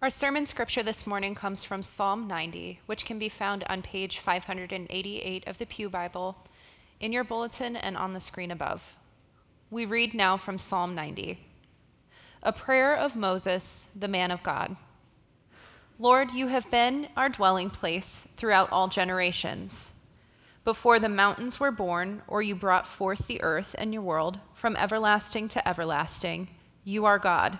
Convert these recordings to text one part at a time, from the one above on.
Our sermon scripture this morning comes from Psalm 90, which can be found on page 588 of the Pew Bible, in your bulletin and on the screen above. We read now from Psalm 90, a prayer of Moses, the man of God. Lord, you have been our dwelling place throughout all generations. Before the mountains were born, or you brought forth the earth and your world, from everlasting to everlasting, you are God.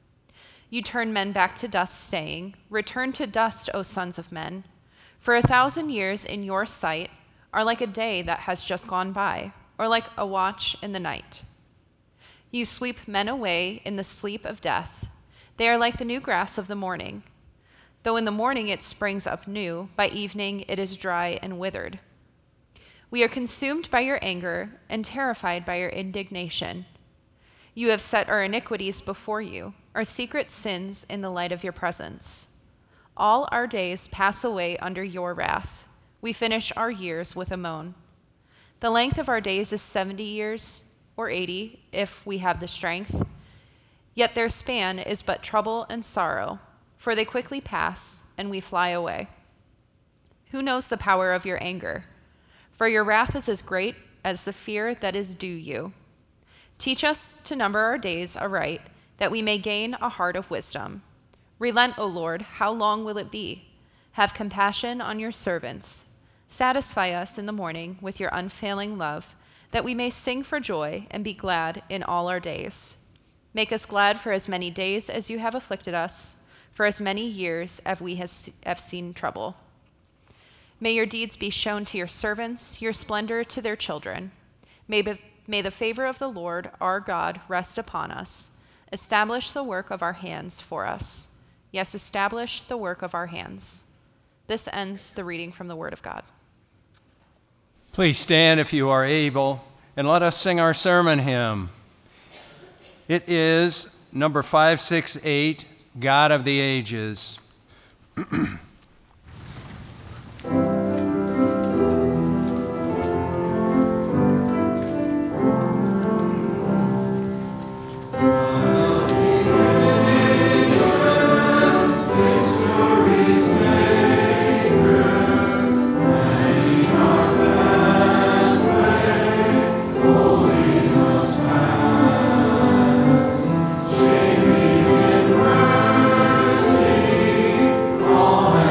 You turn men back to dust, saying, "Return to dust, O sons of men. For 1,000 years in your sight are like a day that has just gone by, or like a watch in the night. You sweep men away in the sleep of death. They are like the new grass of the morning. Though in the morning it springs up new, by evening it is dry and withered. We are consumed by your anger and terrified by your indignation. You have set our iniquities before you, our secret sins in the light of your presence. All our days pass away under your wrath. We finish our years with a moan. The length of our days is 70 years, or 80, if we have the strength. Yet their span is but trouble and sorrow, for they quickly pass, and we fly away. Who knows the power of your anger? For your wrath is as great as the fear that is due you. Teach us to number our days aright, that we may gain a heart of wisdom. Relent, O Lord, how long will it be? Have compassion on your servants. Satisfy us in the morning with your unfailing love, that we may sing for joy and be glad in all our days. Make us glad for as many days as you have afflicted us, for as many years as we have seen trouble. May your deeds be shown to your servants, your splendor to their children. May the favor of the Lord our God rest upon us. Establish the work of our hands for us. Yes, establish the work of our hands. This ends the reading from the Word of God. Please stand if you are able, and let us sing our sermon hymn. It is number 568, God of the Ages. All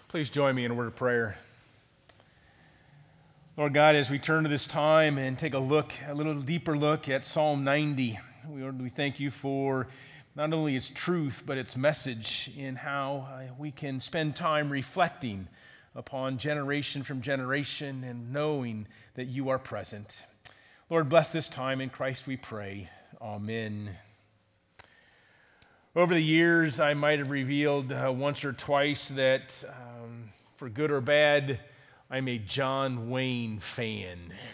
Please join me in a word of prayer. Lord God, as we turn to this time and take a little deeper look at Psalm 90, Lord, we thank you for not only its truth, but its message in how we can spend time reflecting upon generation from generation and knowing that you are present. Lord, bless this time. In Christ we pray. Amen. Over the years, I might have revealed once or twice that, for good or bad, I'm a John Wayne fan.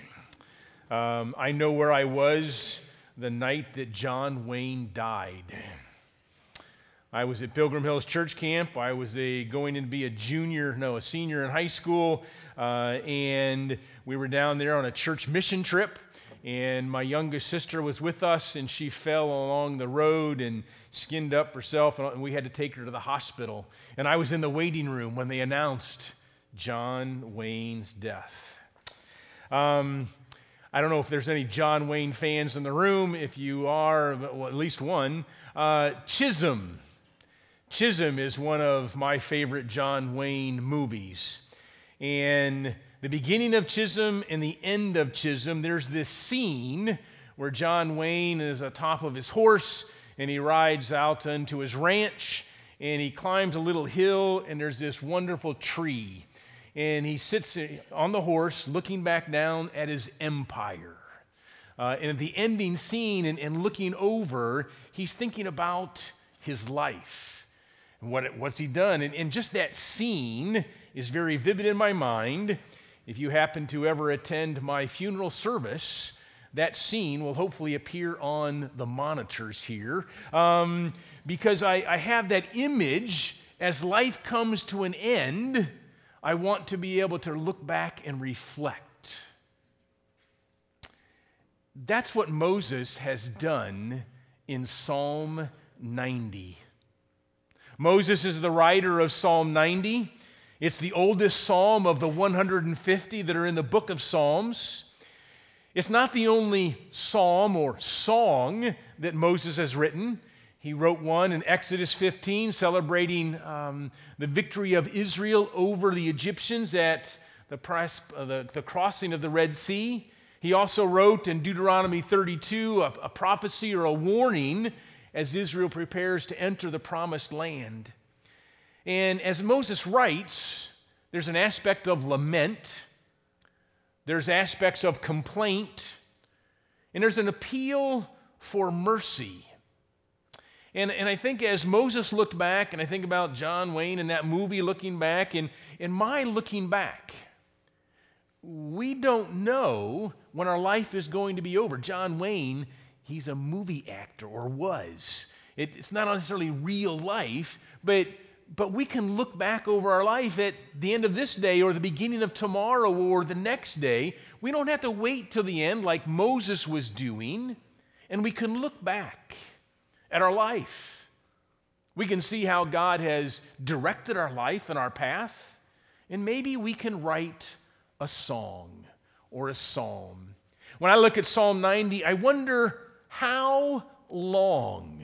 I know where I was the night that John Wayne died. I was at Pilgrim Hills Church Camp. I was going in to be a senior in high school, and we were down there on a church mission trip. And my youngest sister was with us, and she fell along the road and skinned up herself, and we had to take her to the hospital. And I was in the waiting room when they announced John Wayne's death. I don't know if there's any John Wayne fans in the room. If you are, well, at least one. Chisholm. Chisholm is one of my favorite John Wayne movies. And the beginning of Chisholm and the end of Chisholm, there's this scene where John Wayne is atop of his horse and he rides out into his ranch and he climbs a little hill and there's this wonderful tree. And he sits on the horse looking back down at his empire. And at the ending scene and looking over, he's thinking about his life and what's he done. And just that scene is very vivid in my mind. If you happen to ever attend my funeral service, that scene will hopefully appear on the monitors here, because I have that image as life comes to an end. I want to be able to look back and reflect. That's what Moses has done in Psalm 90. Moses is the writer of Psalm 90. It's the oldest psalm of the 150 that are in the book of Psalms. It's not the only psalm or song that Moses has written. He wrote one in Exodus 15 celebrating the victory of Israel over the Egyptians at the crossing of the Red Sea. He also wrote in Deuteronomy 32 a prophecy or a warning as Israel prepares to enter the promised land. And as Moses writes, there's an aspect of lament, there's aspects of complaint, and there's an appeal for mercy. And I think as Moses looked back, and I think about John Wayne and that movie looking back, and in my looking back, we don't know when our life is going to be over. John Wayne, he's a movie actor, or was. It's not necessarily real life, but we can look back over our life at the end of this day or the beginning of tomorrow or the next day. We don't have to wait till the end like Moses was doing, and we can look back at our life. We can see how God has directed our life and our path, and maybe we can write a song or a psalm. When I look at Psalm 90, I wonder how long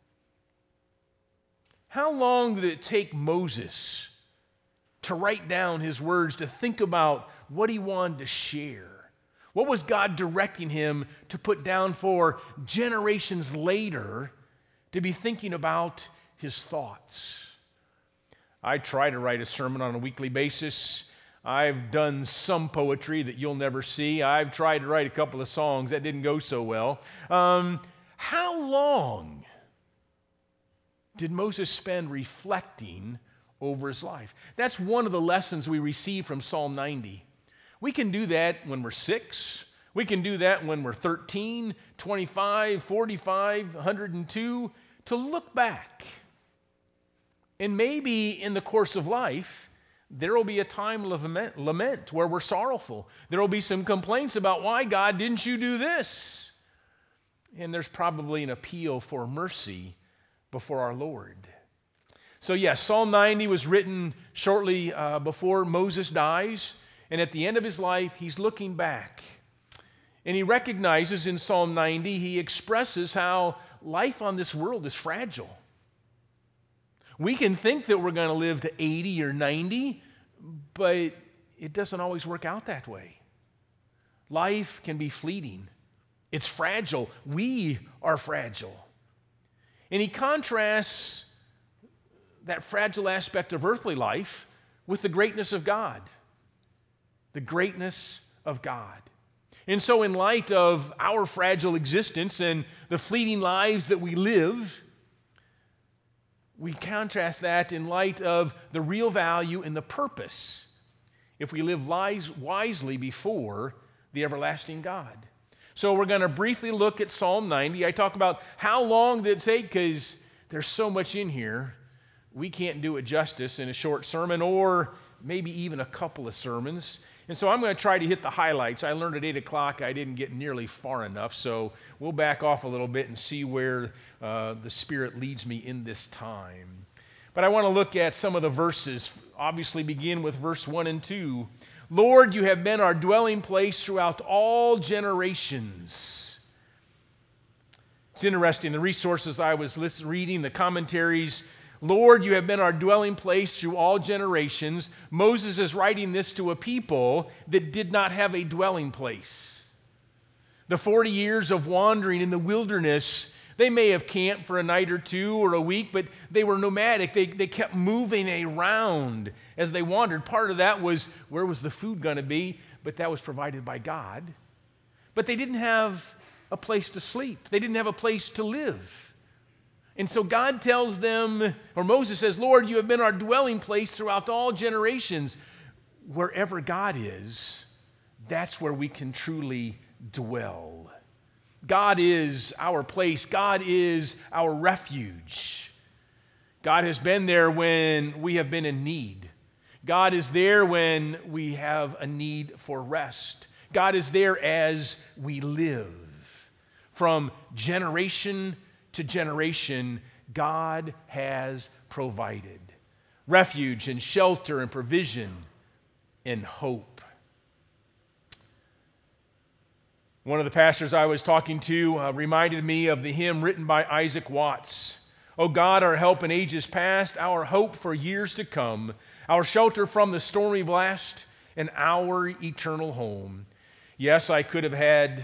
did it take Moses to write down his words, to think about what he wanted to share? What was God directing him to put down for generations later to be thinking about his thoughts? I try to write a sermon on a weekly basis. I've done some poetry that you'll never see. I've tried to write a couple of songs. That didn't go so well. How long did Moses spend reflecting over his life? That's one of the lessons we receive from Psalm 90. We can do that when we're 6. We can do that when we're 13, 25, 45, 102, to look back. And maybe in the course of life, there will be a time of lament where we're sorrowful. There will be some complaints about, why, God, didn't you do this? And there's probably an appeal for mercy before our Lord. So yes, Psalm 90 was written shortly before Moses dies, and at the end of his life, he's looking back. And he recognizes in Psalm 90, he expresses how life on this world is fragile. We can think that we're going to live to 80 or 90, but it doesn't always work out that way. Life can be fleeting. It's fragile. We are fragile. And he contrasts that fragile aspect of earthly life with the greatness of God. The greatness of God. And so in light of our fragile existence and the fleeting lives that we live, we contrast that in light of the real value and the purpose if we live wisely before the everlasting God. So we're going to briefly look at Psalm 90. I talk about how long did it take, because there's so much in here. We can't do it justice in a short sermon or maybe even a couple of sermons. And so I'm going to try to hit the highlights. I learned at 8 o'clock I didn't get nearly far enough, so we'll back off a little bit and see where the Spirit leads me in this time. But I want to look at some of the verses. Obviously begin with verse 1 and 2. Lord, you have been our dwelling place throughout all generations. It's interesting, the resources I was reading, the commentaries, Lord, you have been our dwelling place through all generations. Moses is writing this to a people that did not have a dwelling place. The 40 years of wandering in the wilderness, they may have camped for a night or two or a week, but they were nomadic. They kept moving around as they wandered. Part of that was, where was the food going to be? But that was provided by God. But they didn't have a place to sleep. They didn't have a place to live. And so God tells them, or Moses says, Lord, you have been our dwelling place throughout all generations. Wherever God is, that's where we can truly dwell. God is our place. God is our refuge. God has been there when we have been in need. God is there when we have a need for rest. God is there as we live. From generation to generation, God has provided refuge and shelter and provision and hope. One of the pastors I was talking to reminded me of the hymn written by Isaac Watts. O God, our help in ages past, our hope for years to come, our shelter from the stormy blast, and our eternal home. Yes, I could have had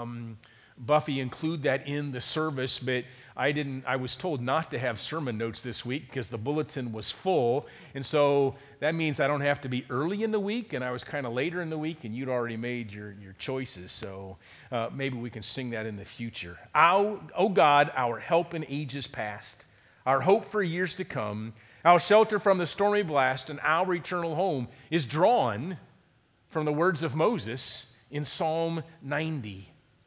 Buffy include that in the service, but I didn't. I was told not to have sermon notes this week because the bulletin was full, and so that means I don't have to be early in the week, and I was kind of later in the week, and you'd already made your choices, so maybe we can sing that in the future. O God, our help in ages past, our hope for years to come, our shelter from the stormy blast, and our eternal home is drawn from the words of Moses in Psalm 90.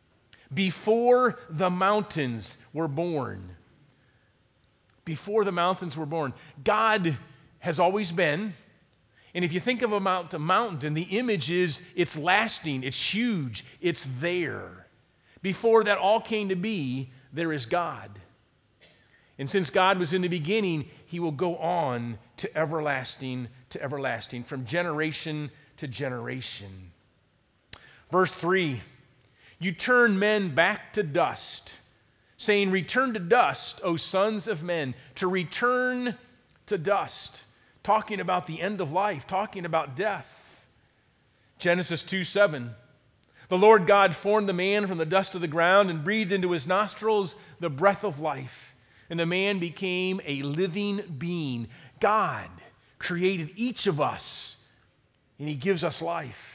Before the mountains were born. Before the mountains were born. God has always been. And if you think of a mountain, the image is it's lasting, it's huge, it's there. Before that all came to be, there is God. And since God was in the beginning, he will go on to everlasting, from generation to generation. Verse 3. You turn men back to dust, saying, return to dust, O sons of men, to return to dust. Talking about the end of life, talking about death. Genesis 2:7. The Lord God formed the man from the dust of the ground and breathed into his nostrils the breath of life, and the man became a living being. God created each of us, and he gives us life.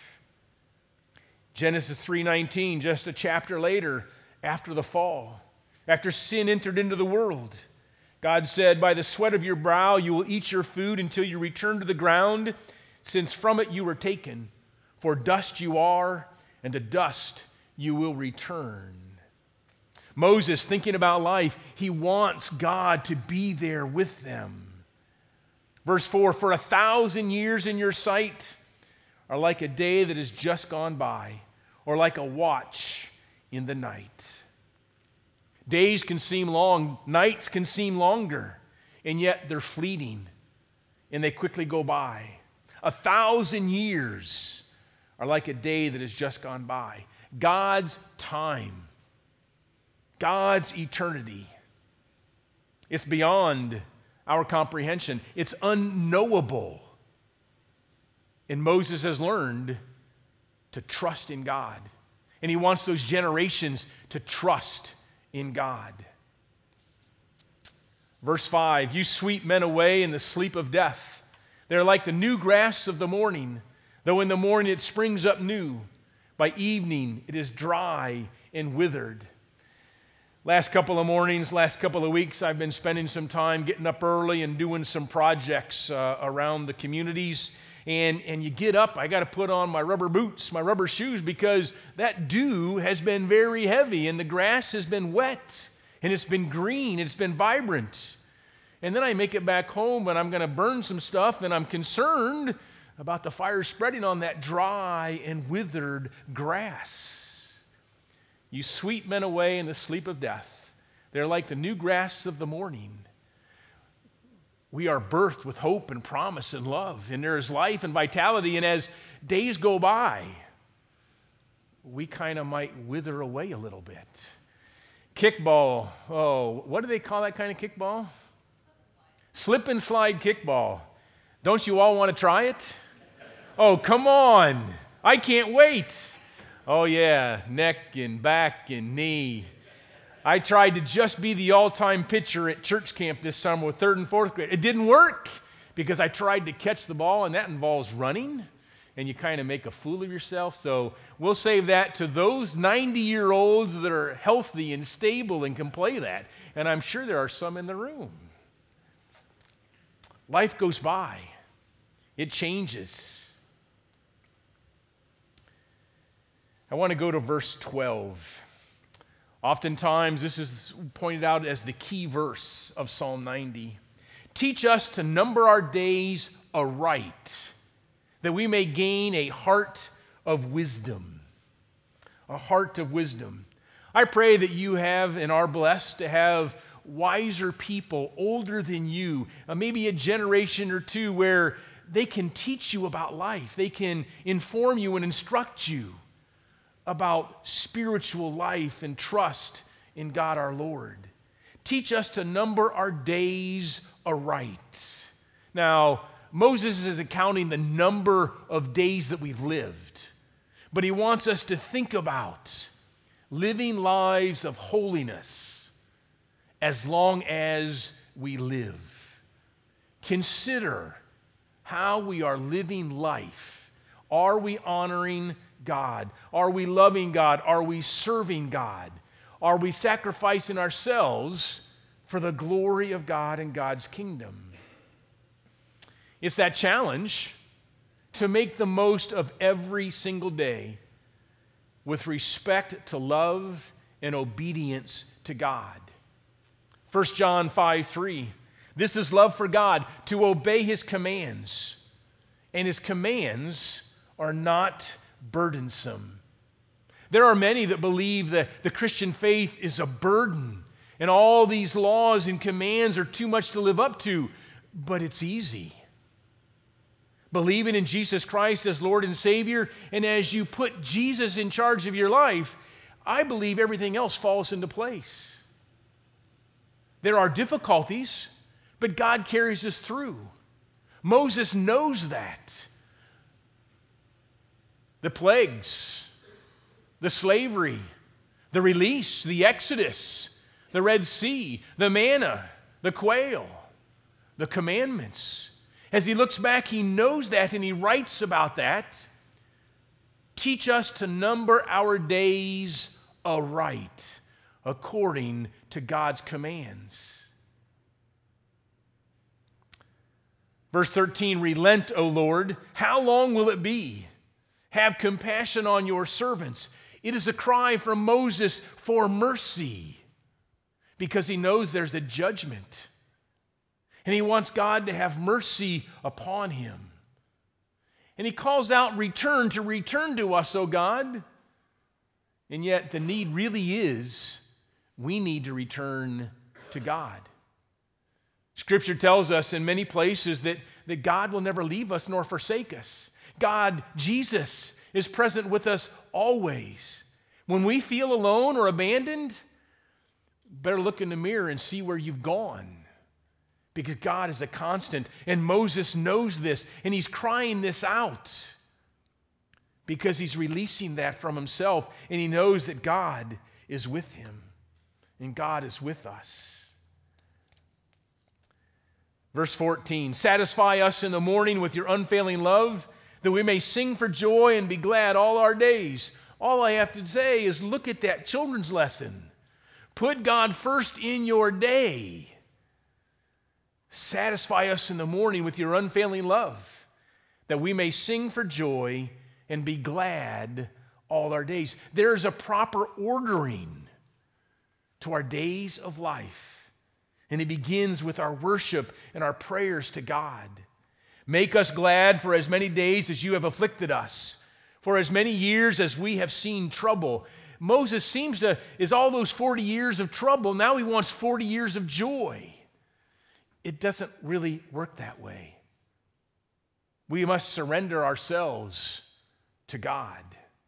Genesis 3:19, just a chapter later, after the fall, after sin entered into the world, God said, by the sweat of your brow you will eat your food until you return to the ground, since from it you were taken. For dust you are, and to dust you will return. Moses, thinking about life, he wants God to be there with them. Verse 4, for 1,000 years in your sight are like a day that has just gone by, or like a watch in the night. Days can seem long, nights can seem longer, and yet they're fleeting, and they quickly go by. 1,000 years are like a day that has just gone by. God's time, God's eternity, it's beyond our comprehension. It's unknowable. And Moses has learned to trust in God. And he wants those generations to trust in God. Verse 5, you sweep men away in the sleep of death. They're like the new grass of the morning. Though in the morning it springs up new, by evening it is dry and withered. Last couple of mornings, last couple of weeks, I've been spending some time getting up early and doing some projects around the communities. And you get up, I got to put on my rubber boots, my rubber shoes, because that dew has been very heavy and the grass has been wet and it's been green, it's been vibrant. And then I make it back home and I'm going to burn some stuff, and I'm concerned about the fire spreading on that dry and withered grass. You sweep men away in the sleep of death. They're like the new grass of the morning. We are birthed with hope and promise and love, and there is life and vitality, and as days go by, we kind of might wither away a little bit. Kickball, what do they call that kind of kickball? Slip and slide kickball. Don't you all want to try it? Oh, come on. I can't wait. Oh, yeah, neck and back and knee. I tried to just be the all-time pitcher at church camp this summer with 3rd and 4th grade. It didn't work because I tried to catch the ball, and that involves running, and you kind of make a fool of yourself. So we'll save that to those 90-year-olds that are healthy and stable and can play that. And I'm sure there are some in the room. Life goes by. It changes. I want to go to verse 12. Oftentimes, this is pointed out as the key verse of Psalm 90. Teach us to number our days aright, that we may gain a heart of wisdom. A heart of wisdom. I pray that you have and are blessed to have wiser people older than you, maybe a generation or two, where they can teach you about life. They can inform you and instruct you about spiritual life and trust in God our Lord. Teach us to number our days aright. Now, Moses is accounting the number of days that we've lived, but he wants us to think about living lives of holiness as long as we live. Consider how we are living life. Are we honoring God? Are we loving God? Are we serving God? Are we sacrificing ourselves for the glory of God and God's kingdom? It's that challenge to make the most of every single day with respect to love and obedience to God. 1 John 5:3. This is love for God, to obey his commands. And his commands are not burdensome. There are many that believe that the Christian faith is a burden and all these laws and commands are too much to live up to, but it's easy. Believing in Jesus Christ as Lord and Savior, and as you put Jesus in charge of your life, I believe everything else falls into place. There are difficulties, but God carries us through. Moses knows that. The plagues, the slavery, the release, the Exodus, the Red Sea, the manna, the quail, the commandments. As he looks back, he knows that and he writes about that. Teach us to number our days aright, according to God's commands. Verse 13, relent, O Lord. How long will it be? Have compassion on your servants. It is a cry from Moses for mercy, because he knows there's a judgment. And he wants God to have mercy upon him. And he calls out return to us, O God. And yet the need really is we need to return to God. Scripture tells us in many places that God will never leave us nor forsake us. God, Jesus, is present with us always. When we feel alone or abandoned, better look in the mirror and see where you've gone, because God is a constant. And Moses knows this, and he's crying this out because he's releasing that from himself, and he knows that God is with him, and God is with us. Verse 14, satisfy us in the morning with your unfailing love, that we may sing for joy and be glad all our days. All I have to say is look at that children's lesson. Put God first in your day. Satisfy us in the morning with your unfailing love, that we may sing for joy and be glad all our days. There is a proper ordering to our days of life. And it begins with our worship and our prayers to God. Make us glad for as many days as you have afflicted us, for as many years as we have seen trouble. Moses is all those 40 years of trouble. Now he wants 40 years of joy. It doesn't really work that way. We must surrender ourselves to God.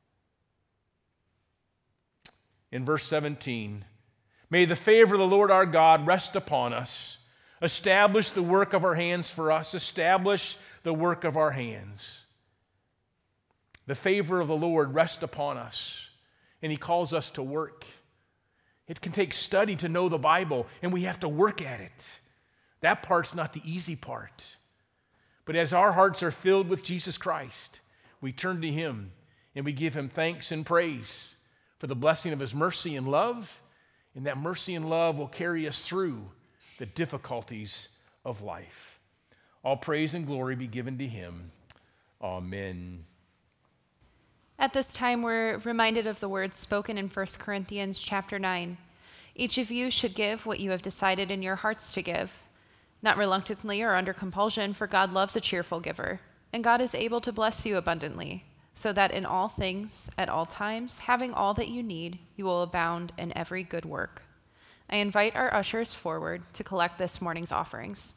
In verse 17, may the favor of the Lord our God rest upon us. Establish the work of our hands for us. Establish the work of our hands. The favor of the Lord rest upon us, and he calls us to work. It can take study to know the Bible, and we have to work at it. That part's not the easy part. But as our hearts are filled with Jesus Christ, we turn to him, and we give him thanks and praise for the blessing of his mercy and love. And that mercy and love will carry us through the difficulties of life. All praise and glory be given to him. Amen. At this time, we're reminded of the words spoken in 1 Corinthians chapter 9. Each of you should give what you have decided in your hearts to give, not reluctantly or under compulsion, for God loves a cheerful giver, and God is able to bless you abundantly, so that in all things, at all times, having all that you need, you will abound in every good work. I invite our ushers forward to collect this morning's offerings.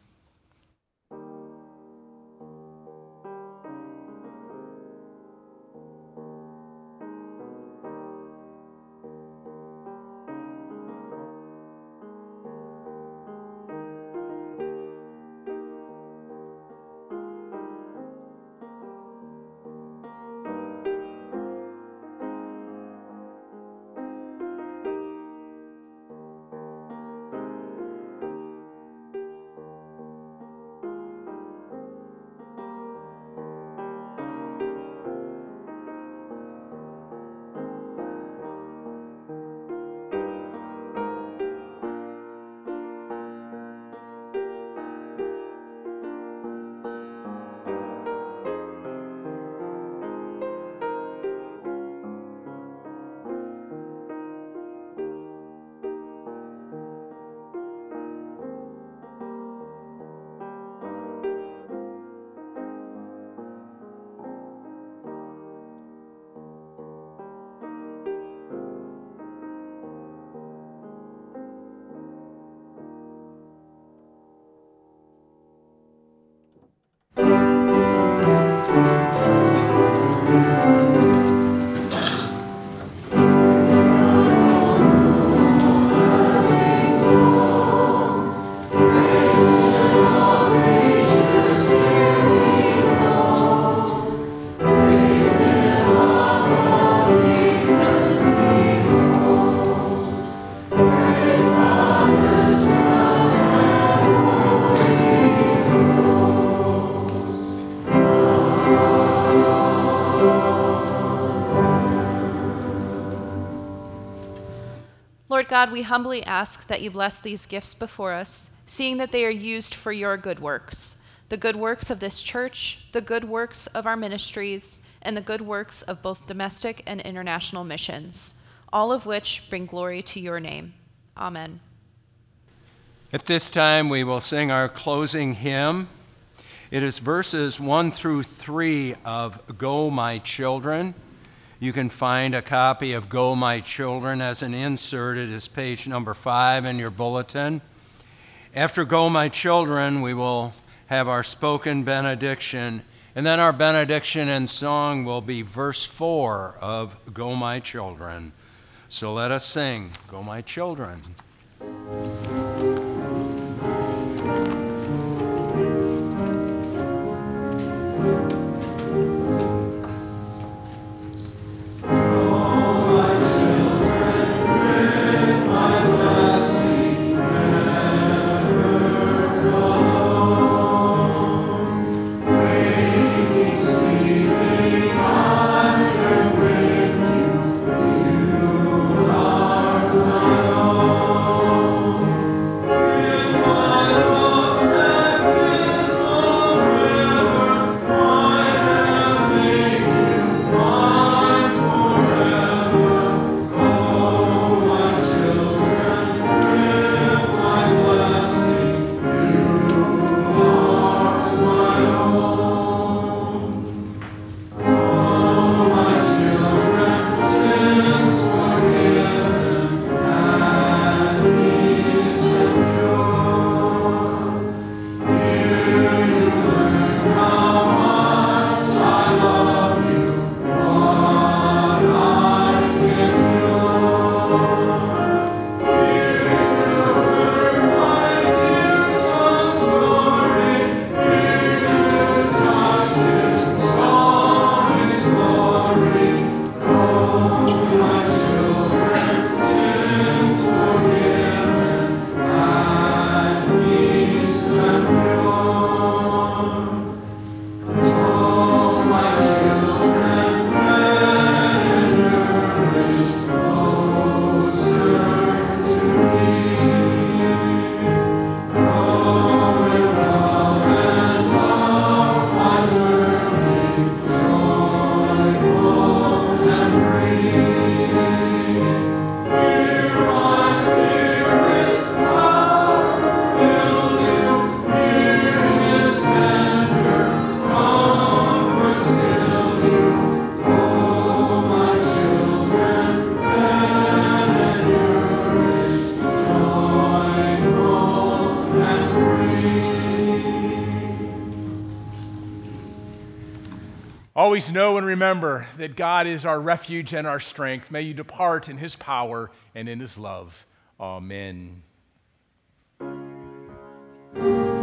Lord God, we humbly ask that you bless these gifts before us, seeing that they are used for your good works, the good works of this church, the good works of our ministries, and the good works of both domestic and international missions, all of which bring glory to your name. Amen. At this time, we will sing our closing hymn. It is verses 1 through 3 of Go, My Children. You can find a copy of Go, My Children as an insert. It is page number 5 in your bulletin. After Go, My Children, we will have our spoken benediction, and then our benediction and song will be verse 4 of Go, My Children. So let us sing, Go, My Children. Always know and remember that God is our refuge and our strength. May you depart in his power and in his love. Amen.